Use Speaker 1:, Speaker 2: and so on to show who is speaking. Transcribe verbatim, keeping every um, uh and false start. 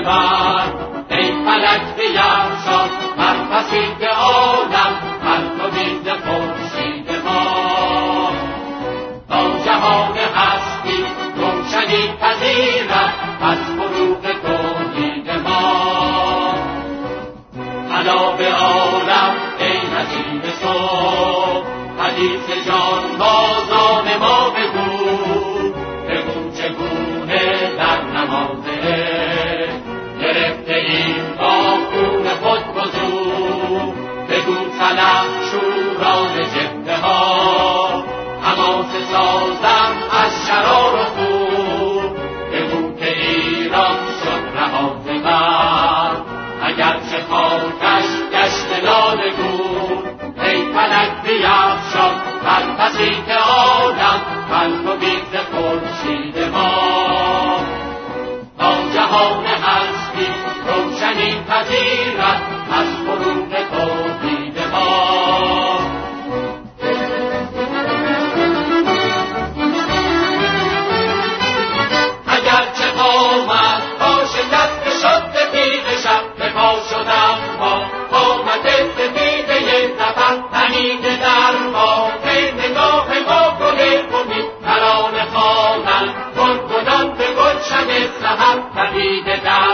Speaker 1: من، ای فلک بیفشان بر پسید عالم پرتوی خورشید ما. تا جهان هستی روشنی پذیرد از فروغ توحید ما. الا به عالم ای نسیم صبح، حدیث جانبازان ما بگو. بگو چگونه در نماز عشق گرفته ایم با خون خود وضو. بگو طلب شوران جبهه ها حماسه سازم از شرار و خون. بگو که ایران شد رهاز من، اگرچه خاکش گشت لاله گون. ای فلک بیفشان بر پسید عالم پرتوی ز خورشید ما. تا جهان هستی روشنی پذیرد از فروغ توحید ما. اگرچه قامت با شکست شد تیغ شب به پا شدم ما، قامت سپیده زفر تنیده در ما. ای نگاه ما گل امید ترانه خوانم، گلگونان به گلشن سحر پدیده در